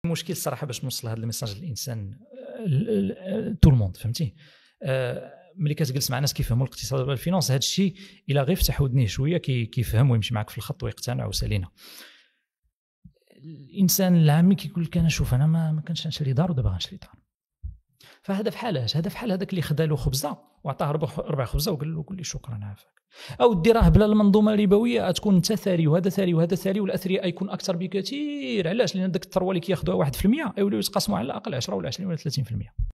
المشكل الصراحه باش نوصل هذا الميساج للانسان تو الموند فهمتي. ملي كتجلس مع ناس كيفهموا الاقتصاد والفينانس هذا الشيء الا غير فتح ودنيه شويه كيفهم ويمشي معك في الخط ويقتنع وسالينا. الانسان العامي كيقول لك انا شوف انا ما كانش نشري دار ودابا غنشري دار. فهذا بحالاش هذا بحال هذاك اللي خدا له خبزه وعطاه ربع خبزه وقال له قول لي شكرا عافاك. او دي راه بلا المنظومه الربويه تكون انت ثري وهذا ثري وهذا ثري والاثرياء يكون اكثر بكثير. علاش؟ لان داك الثروه اللي كياخذوها 1% يوليو يتقاسموا على الاقل 10 ولا 20 ولا 30%.